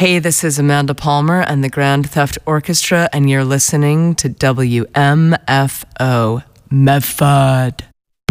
Hey, this is Amanda Palmer and the Grand Theft Orchestra, and you're listening to WMFO Medford.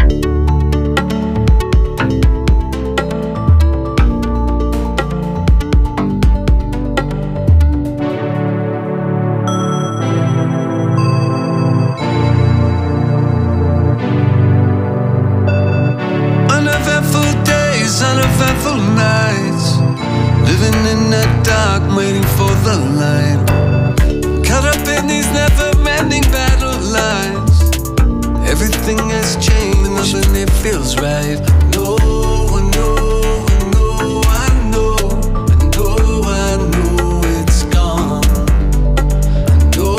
Uneventful days, uneventful nights, living in the dark, waiting for the light. Caught up in these never-ending battle lines. Everything has changed, nothing it feels right. No, I know, I know, I know, I know it's gone. I know,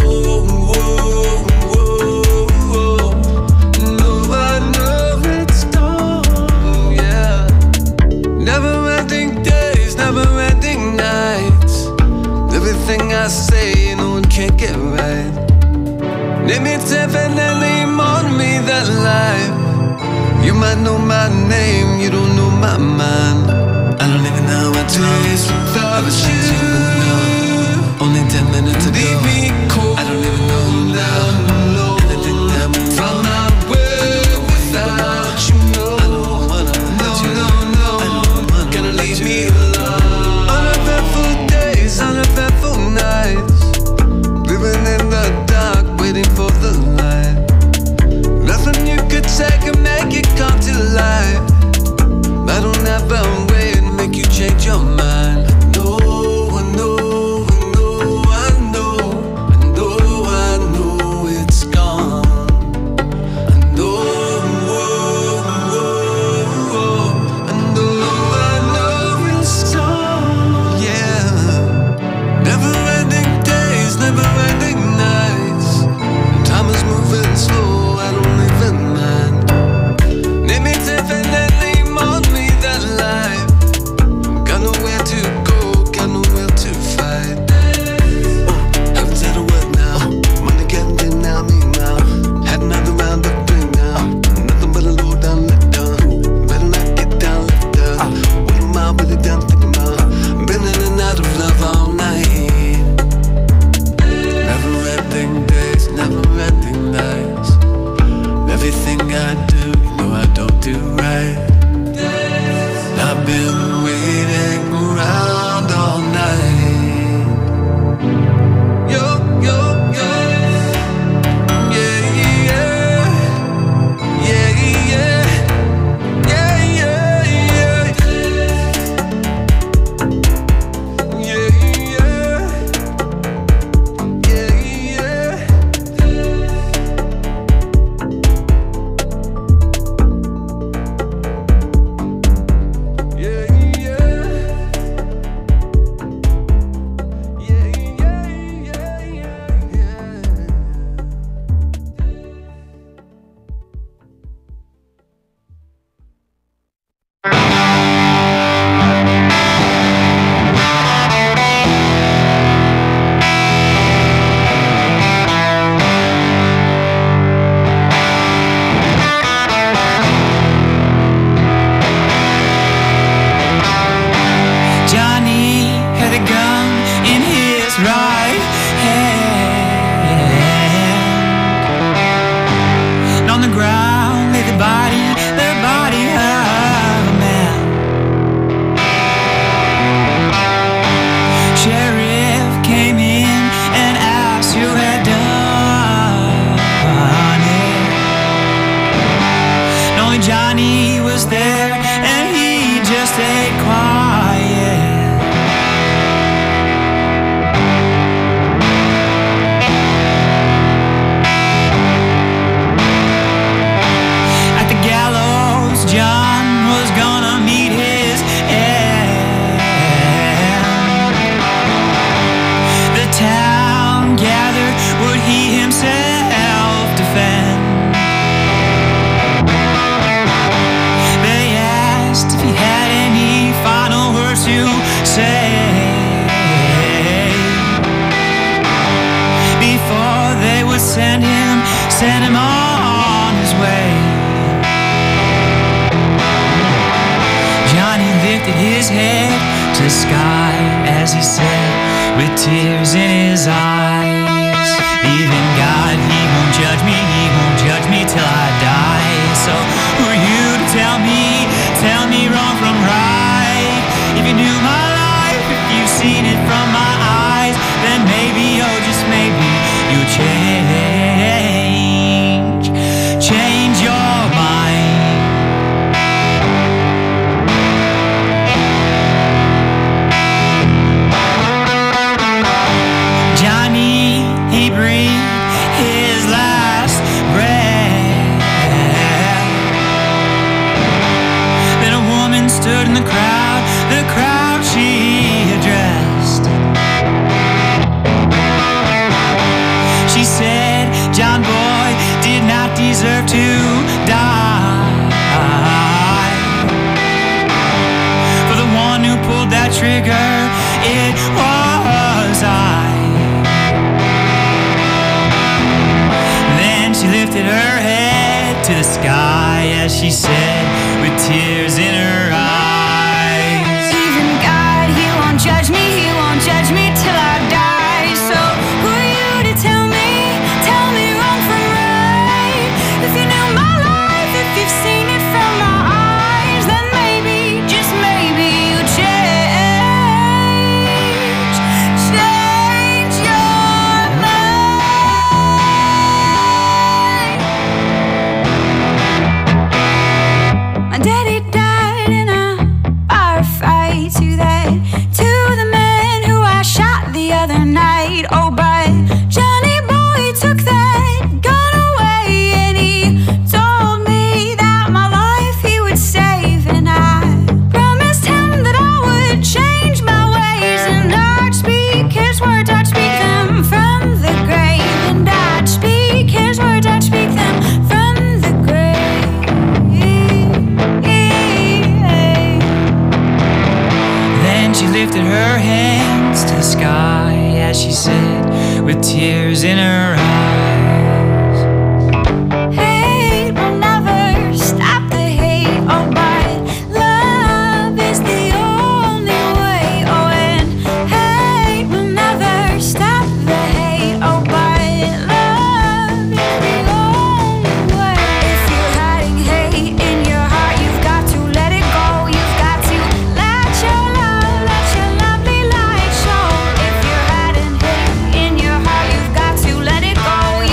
I know it's gone, yeah. Never-ending days, never-ending nights. Everything I say, no one can get right. Name it definitely more to me than life. You might know my name, you don't know my mind. I don't even know what days without you. Only 10 minutes ago, leave me cold. I don't even know who now. Anything that moves from my way without you. No, I don't wanna let you. No, gonna leave me alone. Uneventful days, uneventful nights, living in the dark, waiting for the light. Nothing you could say can make it come to life. I don't have a way to make you change your mind. No, I know, I know, I know, I know, I know it's gone. I know, I know it's gone, yeah. Never-ending days, never-ending nights. Time is moving slow, I don't even mind. Name it definitely more to me than life. Got nowhere to go, got nowhere to fight. Haven't said a word now. Money getting in now, me now. Had another round of three now. Nothing but a low down, let down. Better not get down, left down. What am I really done thinking about? Been in and out of love all night. Never-ending days, never-ending nights. Everything I do, you know I don't do right. I've been waiting around all night. Yo, yo, yo. Yeah, yeah. Yeah, yeah. Yeah, yeah, yeah. Yeah, yeah. Yeah, yeah. Yeah, Johnny had a gun in his right hand. And on the ground lay the body of a man. Sheriff came in and asked who had done it. And only Johnny was there, and he just stayed quiet. At the gallows, John was gonna meet his end. The town gathered, would he himself defend? They asked if he had any final words to say before they would send him on his way. Johnny lifted his head to to the sky as he said, with tears in his eyes, even God, he won't judge me till I die. So who are you to tell me wrong from right? If you knew my life, if you've seen it from my eyes, then maybe, oh just maybe, you'll change your mind. Johnny, he breathed his last breath. Then a woman stood in the crowd she addressed. She said, John boy did not deserve to die. For the one who pulled that trigger, it was I. Then she lifted her head to the sky as she said, with tears in her eyes, even God, he won't judge me till I die. So who are you to tell me wrong from right? If you knew my life, if you've seen it from my eyes, then maybe, just maybe, you change your mind. My daddy died in a firefight to the man who I shot the other night. Oh, but Johnny boy took that gun away, and he told me that my life he would save, and I promised him that I would change my ways, and I'd speak his words, I'd speak them from the grave, and I'd speak his words, I'd speak them from the grave. Then she lifted her hands to the sky as she said, with tears in her eyes, hate will never stop the hate, oh, but love is the only way. Oh, and hate will never stop the hate, oh, but love is the only way. If you're hiding hate in your heart, you've got to let it go. You've got to let your lovely light show. If you're hiding hate in your heart, you've got to let it go.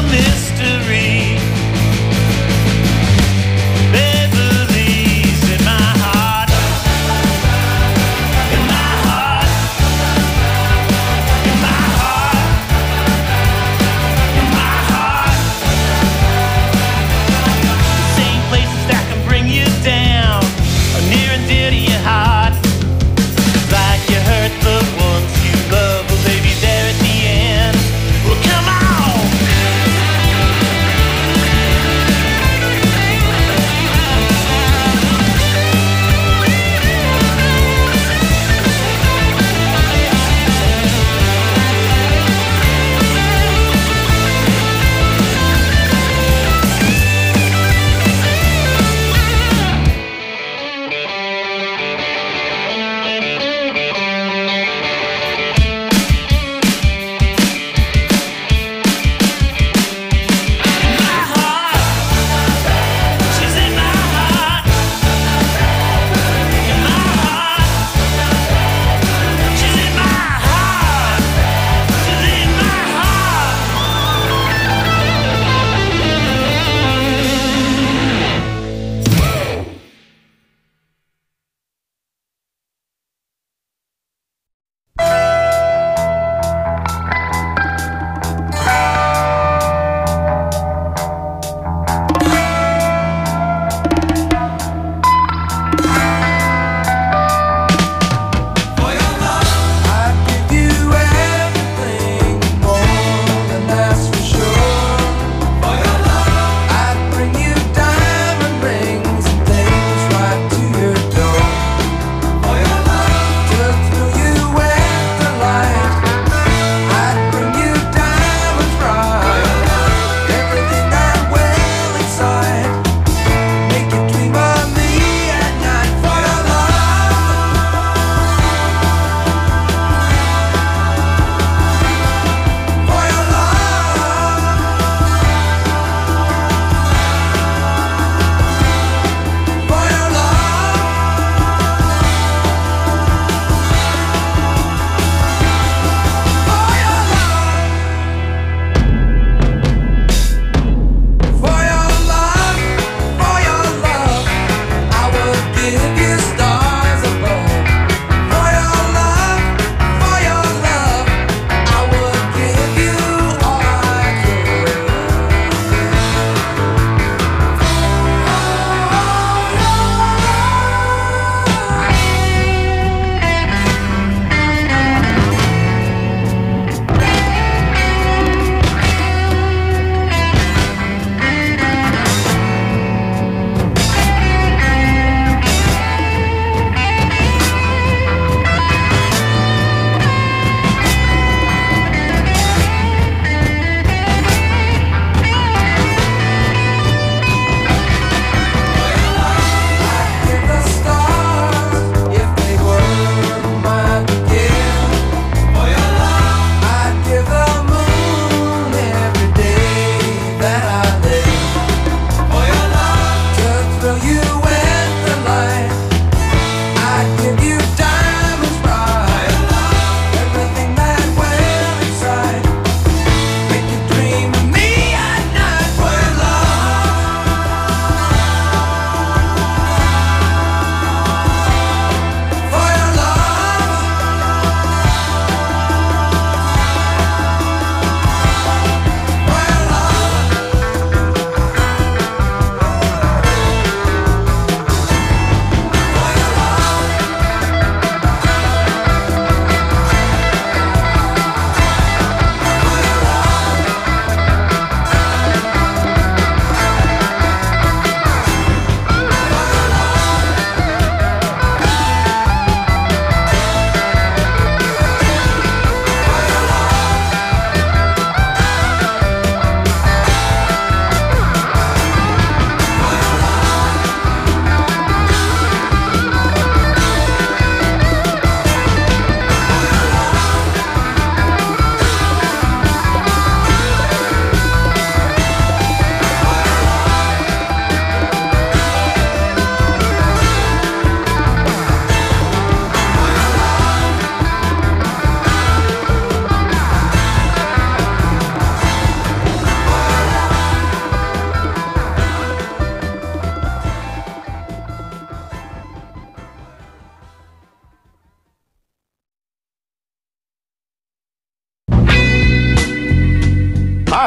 mystery. Beverly's in my heart, in my heart, in my heart, in my heart. The same places that can bring you down are near and dear to your heart. Like you hurt the ones you love, well, baby, there at the end. Well, come on.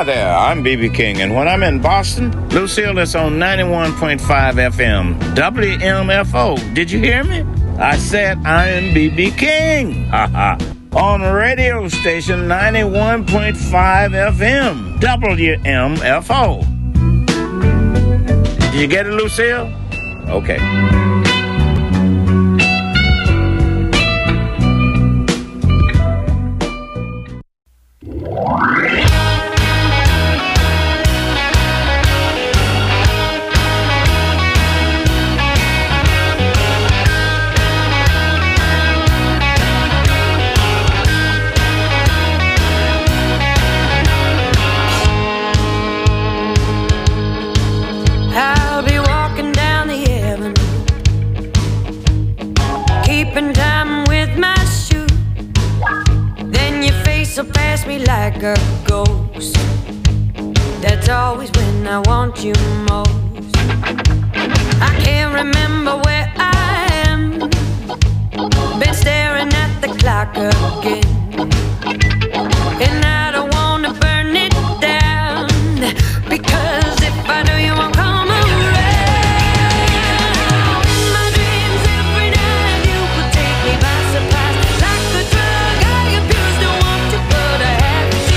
Hi there, I'm B.B. King, and when I'm in Boston, Lucille is on 91.5 FM, WMFO. Did you hear me? I said I am B.B. King. Haha. On radio station 91.5 FM, WMFO. Did you get it, Lucille? Okay. Like a ghost. That's always when I want you most. I can't remember where I am. Been staring at the clock again, and I don't wanna burn it down, because if I do, you won't come around. In my dreams every night, you will take me by surprise. Like a drug I abuse, don't want to, but I have to.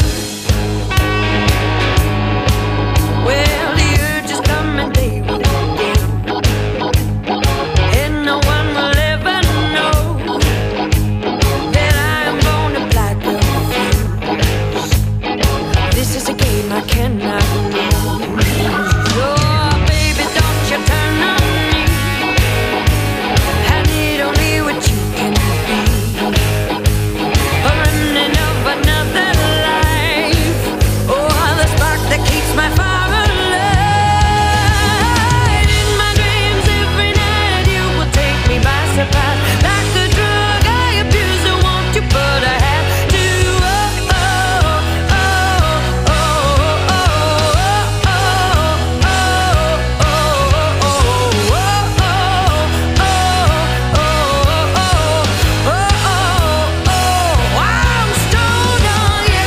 Well, the urge is coming, they will again, and no one will ever know that I am born to black a fuse. This is a game I cannot lose. Oh, baby, don't you turn on me. I need only what you can be. A remnant of another life. Oh, the spark that keeps my fire alive. In my dreams every night, you will take me by surprise. Like a drug I abuse, I want you, but I have to. Oh, oh, oh, oh, oh, oh, oh, oh, I'm stoned on you.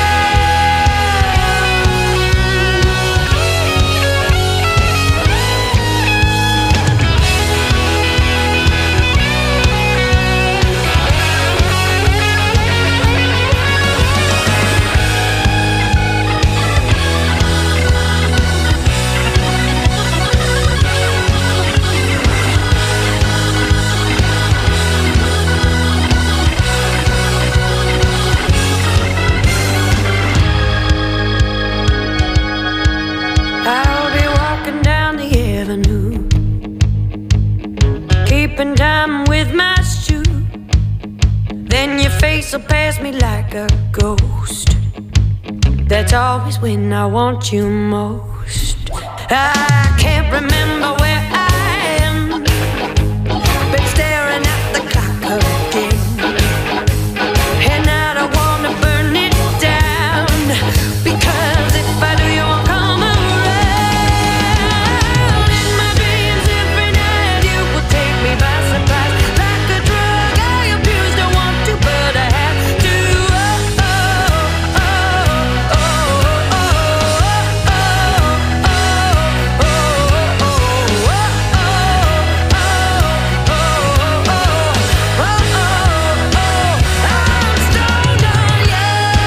I'll be walking down the avenue, keeping time with my shoe. Then your face will pass me like a ghost. That's always when I want you most. I can't remember where I am. Been staring at the clock again, and I don't wanna burn it down, because if I do, you won't come around. In my dreams every night, you will take me by surprise. Like a drug I abuse, don't want to, but I have to. Oh, oh, oh, oh, oh, oh, oh, oh, I'm stoned on you.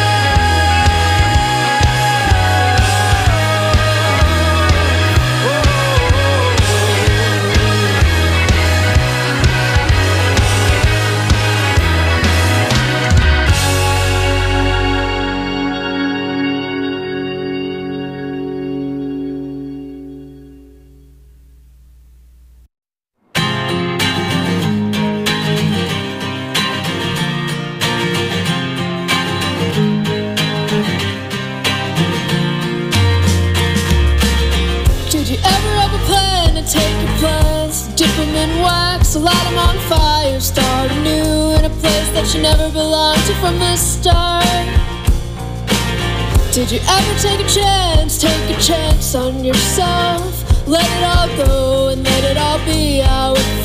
Did you ever have a plan to take your plans, dip them in wax, light them on fire, start anew in a place that you never belonged to from the start? Did you ever take a chance on yourself, let it all go and let it all be how it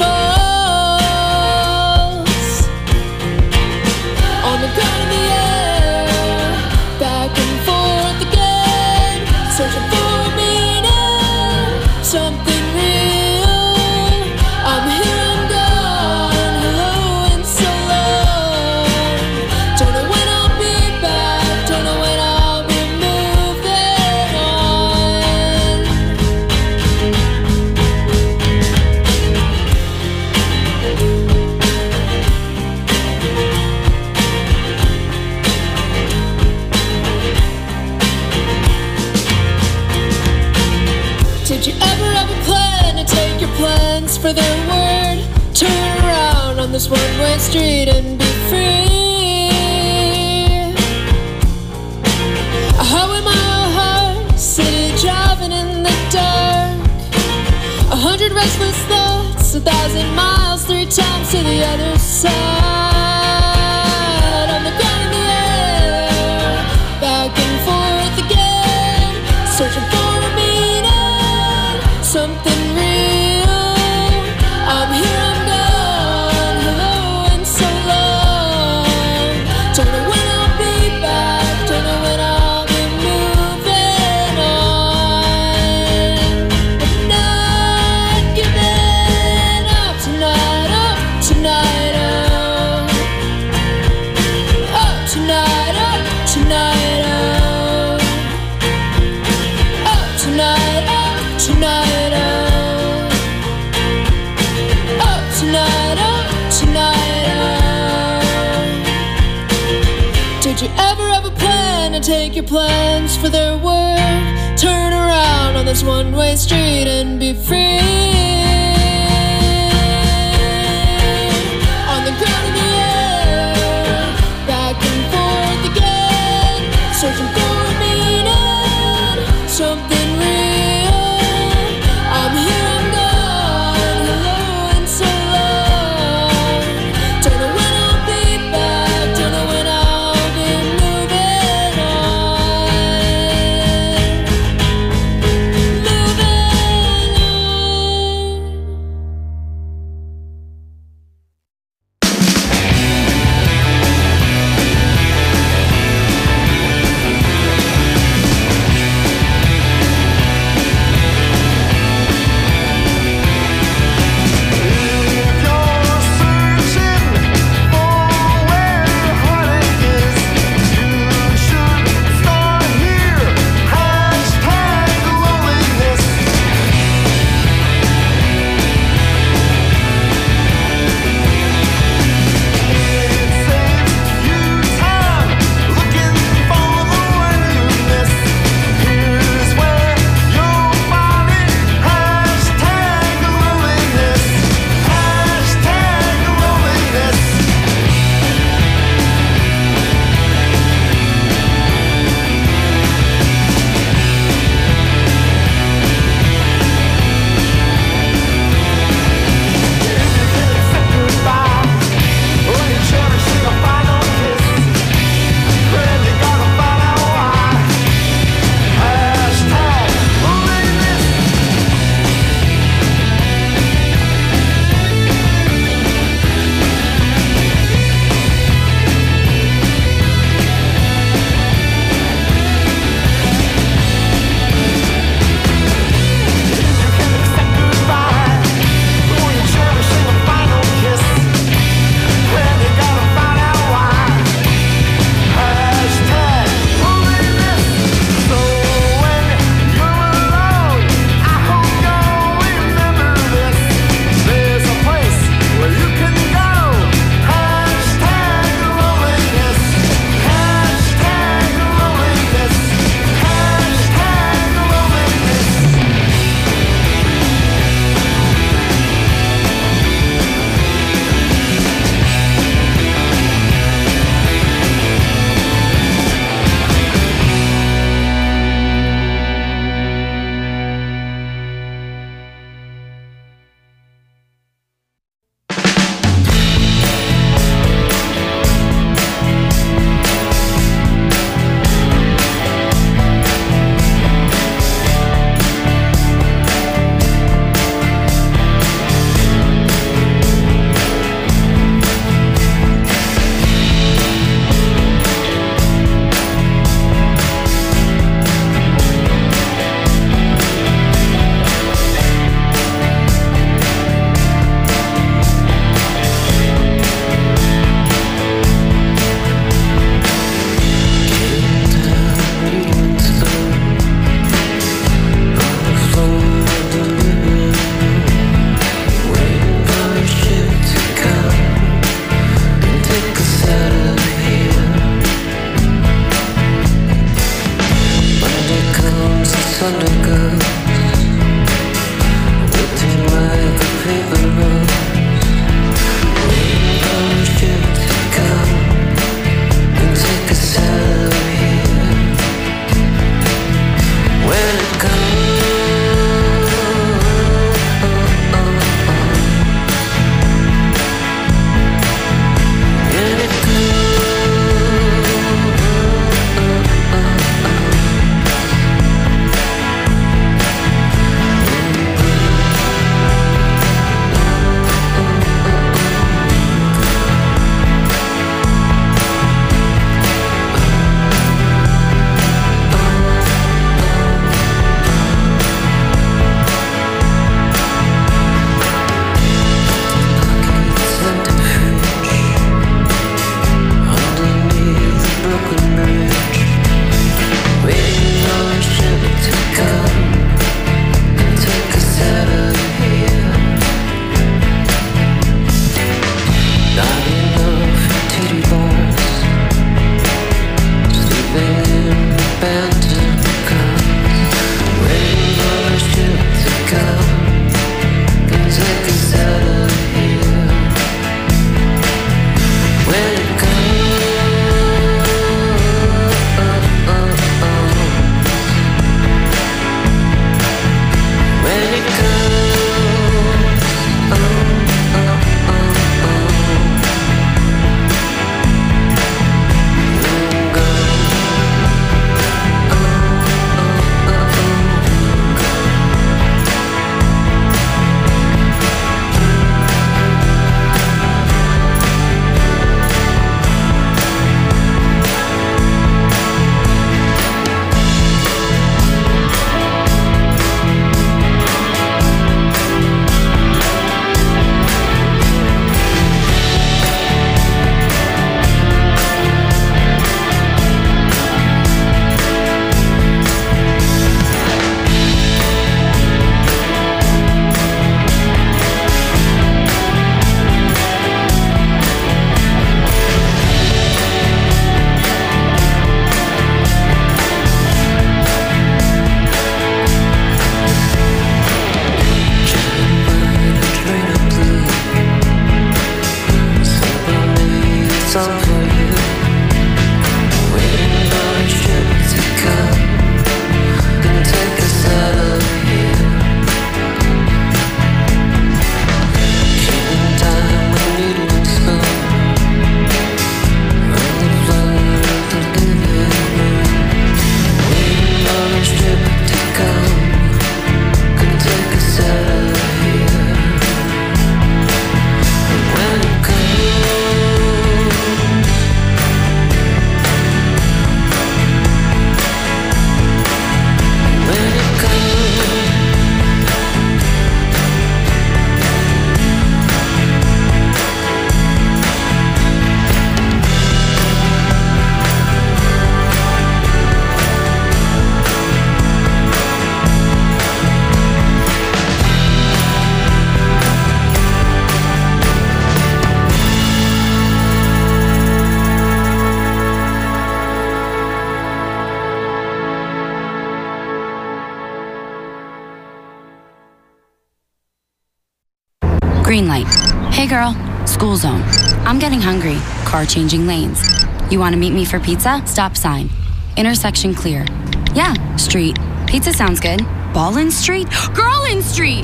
falls? On the ground in the air, back and forth again. searching for a meaning, something real. I'm here, I'm gone, hello and so long. Don't know when I'll be back, don't know when I'll be moving on. Did you ever have a plan to take your plans for their word? Turn around on this one-way street and be free. A highway mile high, city driving in the dark. 100 restless thoughts, 1,000 miles, 3 times to the other side. On the ground in the air, back and forth again, searching for a meaning, something real. I'm here, I'm gone, hello and so long. Don't know when I'll be back, don't know when I'll be moving on. But not giving up tonight, oh, tonight, oh. Oh, tonight, oh, tonight, oh. Oh, tonight, oh, tonight, oh. Oh, tonight, oh, tonight, oh. Did you ever have a plan to take your plans for their word? Turn around on this one-way street and be free. On the ground in the air, back and forth again, searching for a meaning, something real. I'm here, I'm gone, hello and so long. Don't know when I'll be back, don't know when I'll be moving on. Moving on. thunder goes, wilting like a paper rose, waiting for a ship to come and take us out of here. When it comes, when it comes. Green light. Hey girl, school zone. I'm getting hungry. Car changing lanes. You want to meet me for pizza? Stop sign. Intersection clear. Yeah, street. Pizza sounds good. Ballin Street? Girl in Street!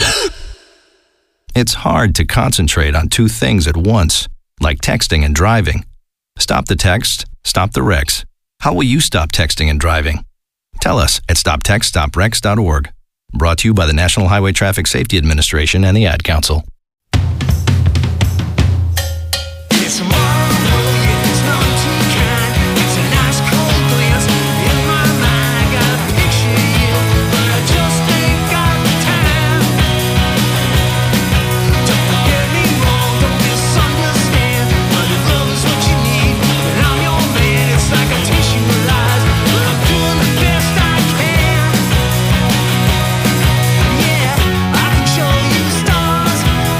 It's hard to concentrate on two things at once, like texting and driving. Stop the text, stop the wrecks. How will you stop texting and driving? Tell us at stoptextstopwrecks.org. Brought to you by the National Highway Traffic Safety Administration and the Ad Council. I can show you stars.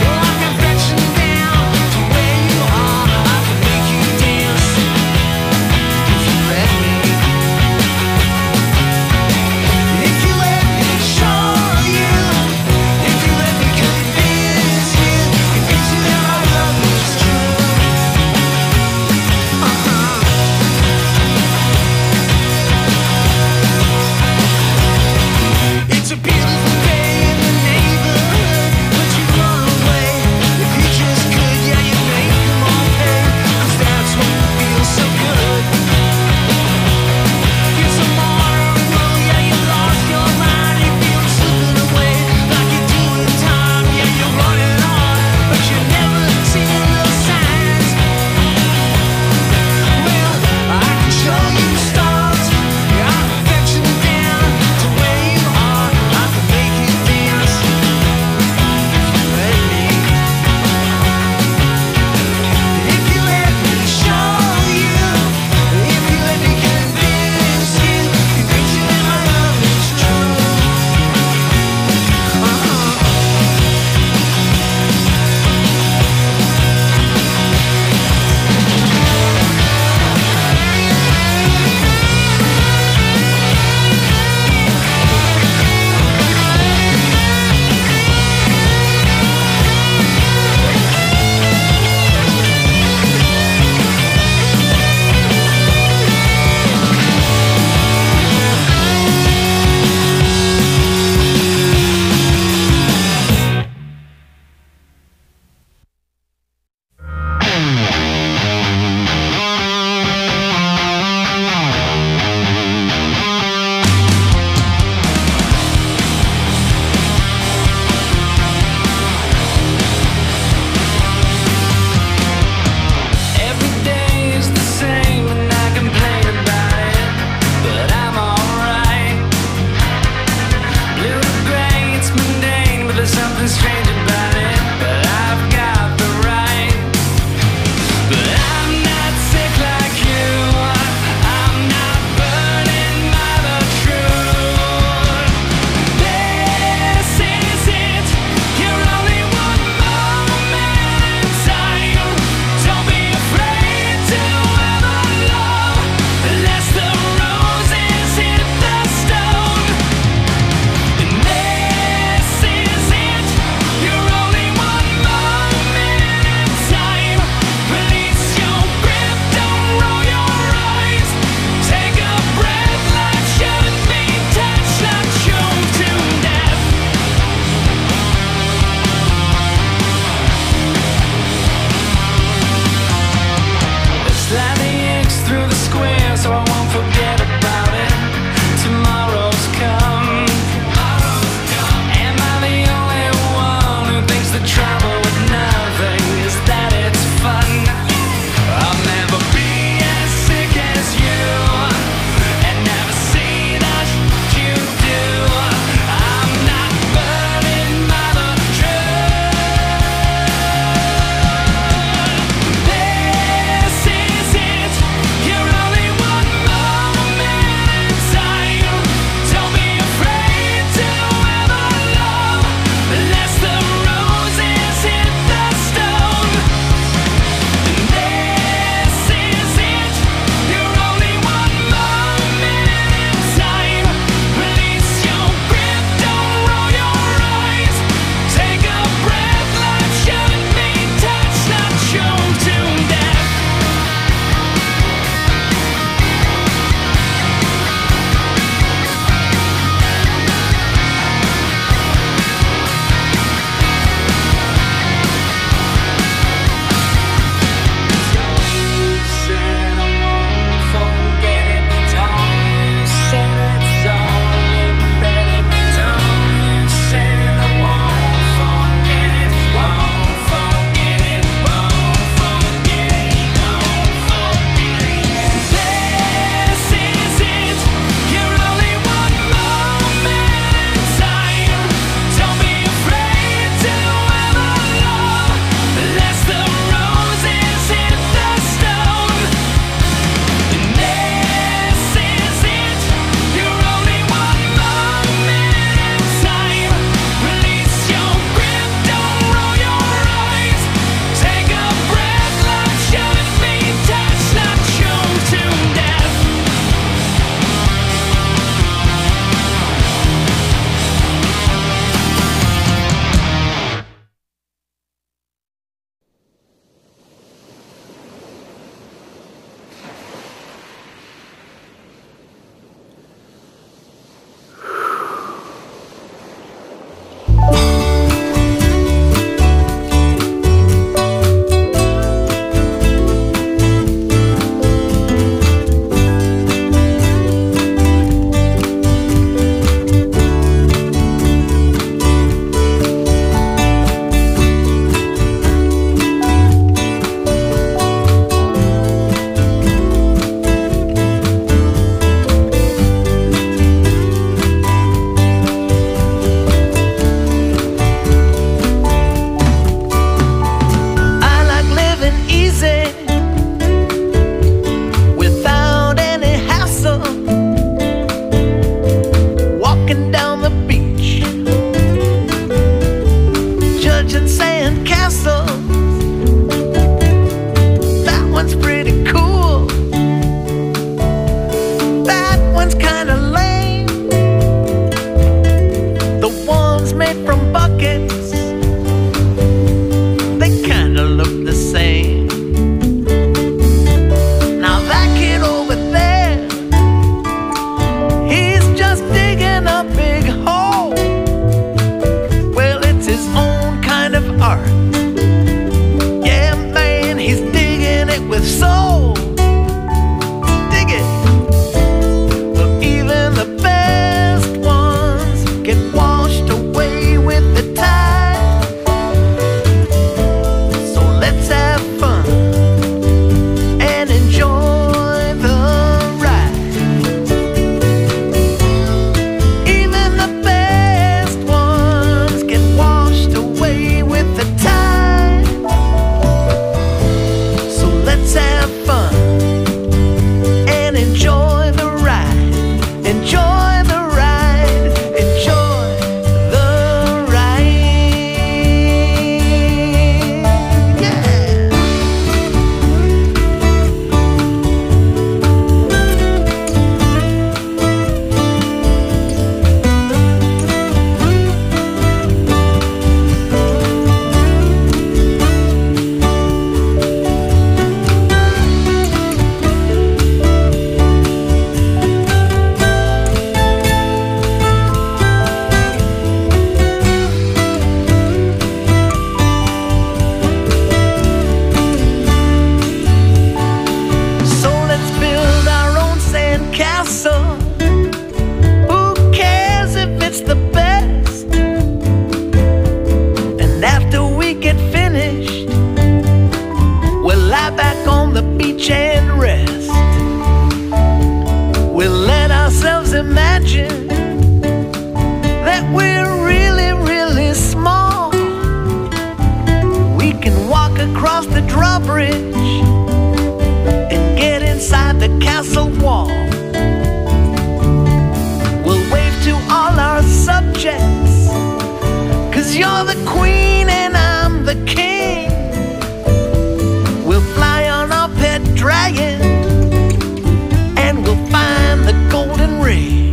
'cause you're the queen and I'm the king. We'll fly on our pet dragon and we'll find the golden ring.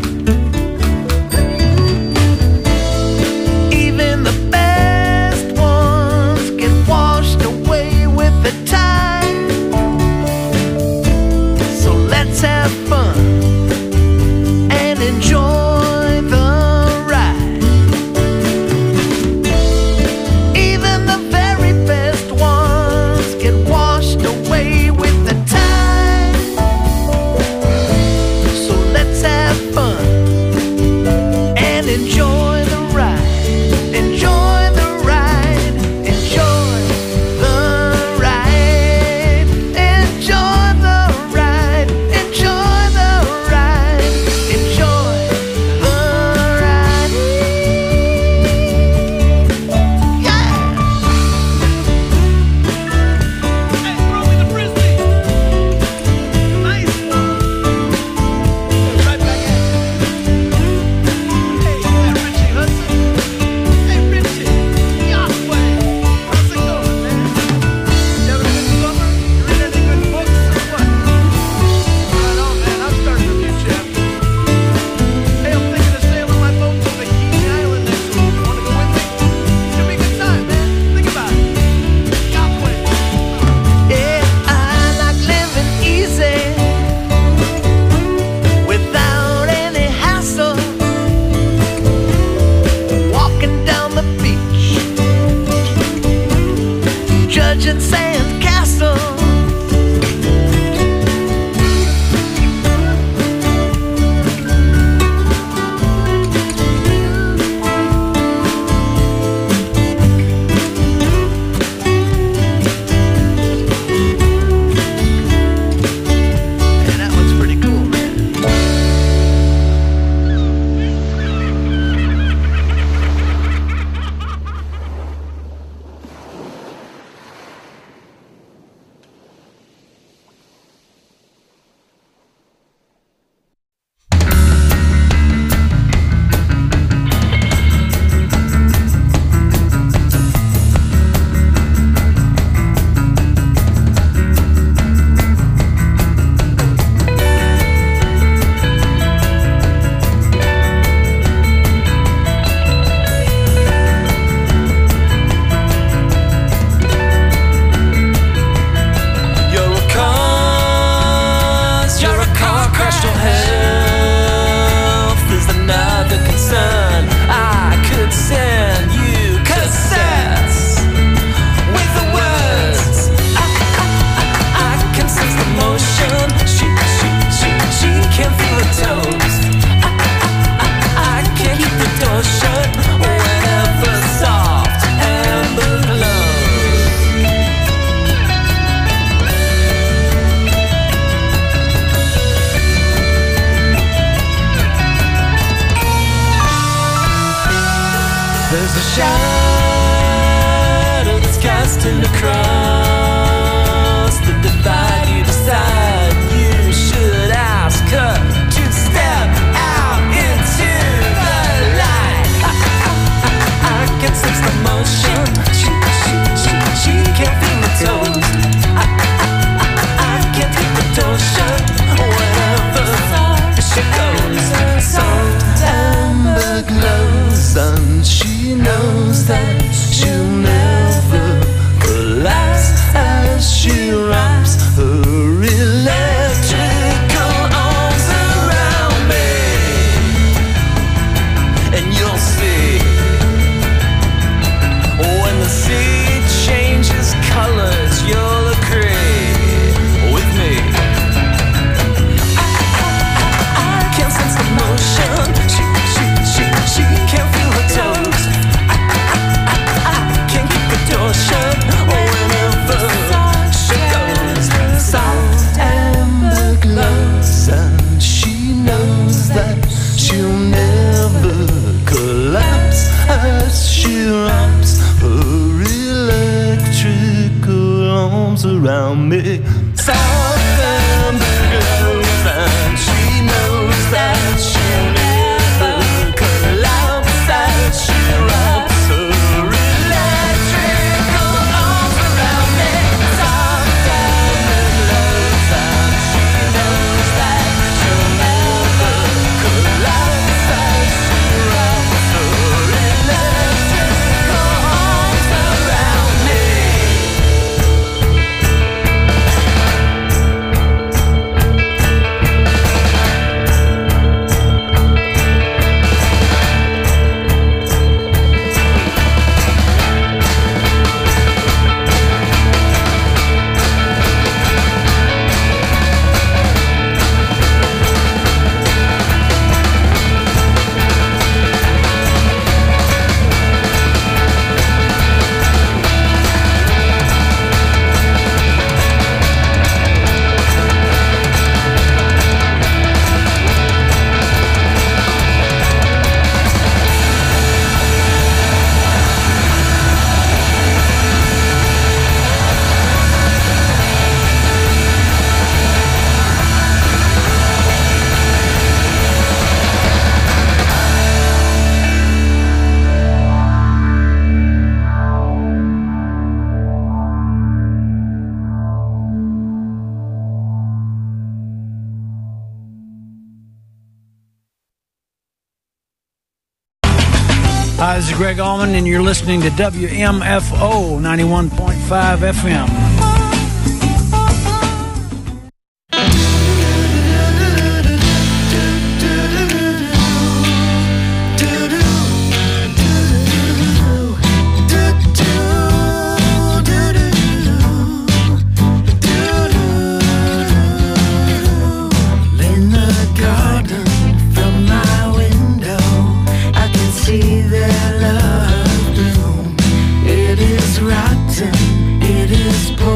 Even the best ones get washed away with the tide. So let's have fun and enjoy the ride. Even the very best ones get washed away with the tide. So let's have fun and enjoy the ride. Enjoy the ride. Enjoy the ride. Enjoy the ride. Enjoy the ride. Enjoy the ride. Yeah. Hey, throw me the frisbee. Nice. Right back at you. Hey, Richie Hudson. Hey, Richie. Yahweh. How's it going, man? You having a good summer? You read any good books or what? Right on, man. I'm starting a new chapter. Hey, I'm thinking of sailing my boat to Bikini Island next week. You wanna go with me? Should be a good time, man. Think about it. Yahweh. Yeah, I like living easy without any hassle. Walking down the beach, judging sand castles. Yeah, that looks pretty cool, man. You're a car crash to health is another concern. I could send you cassettes with the words. I can sense the motion. She can feel the toes. I can't keep the door shut whenever soft amber glows. There's a shadow that's casting across the divide. You decide you should ask her to step out into the light. I can sense the motion. She can't feel the toes. I can't keep the door shut whenever she goes. Soft amber glows, and she knows that she'll never collapse as she wraps her electrical arms around me. And you'll see when the sea changes colors, you'll agree with me. I can't sense the motion. She can't feel her toes. I can't keep the door shut whenever she goes. Soft amber glows, and she knows that she'll never collapse as she wraps her electrical arms around me. Soft amber glows, and she knows that she'll never collapse as she wraps her Hi, this is Greg Allman, and you're listening to WMFO 91.5 FM. Rotten, it is poison.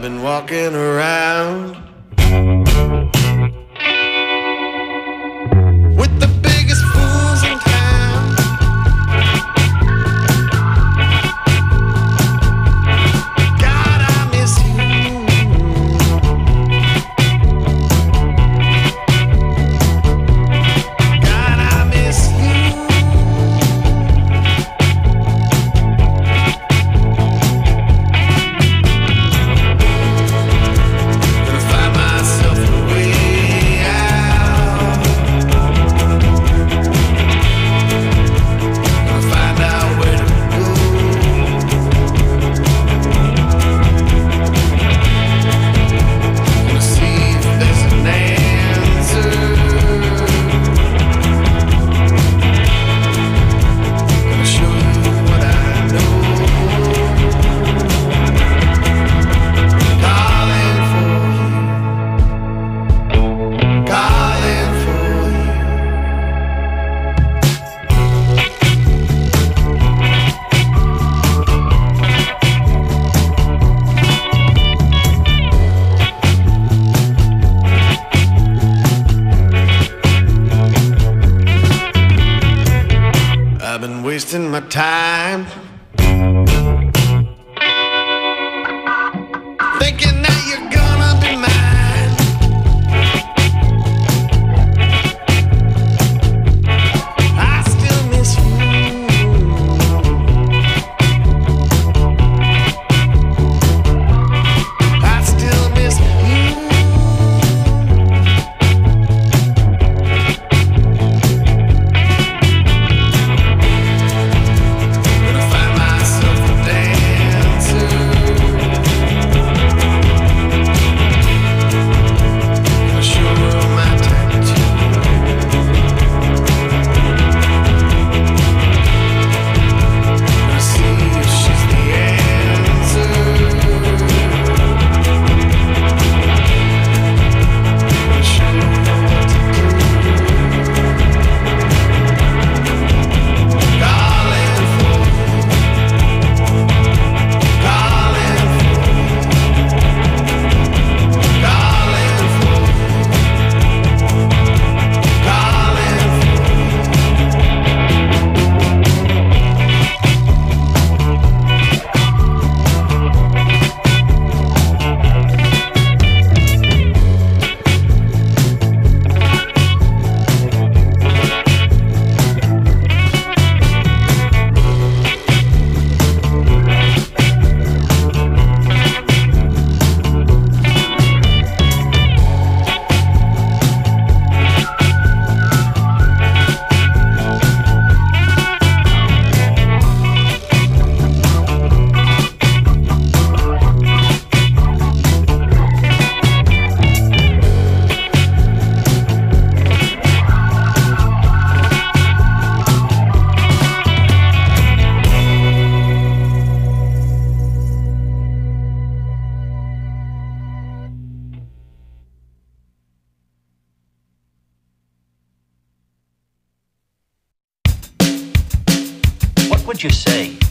been walking around with the biggest fools in town. God, I miss you. God, I miss you. Gonna find myself a way out. Gonna find out where to go. Gonna see if there's an answer. Gonna show you what I know. Calling for you. Calling for you. I've been wasting my time thinking that you're gonna be mine. I still miss you. I still miss you. Gonna find myself a dancer. Gonna show her my tattoo. Gonna see if she's the answer. Gonna show her what to do. Calling for you. Calling for you. Calling for you. Calling for you. What would you say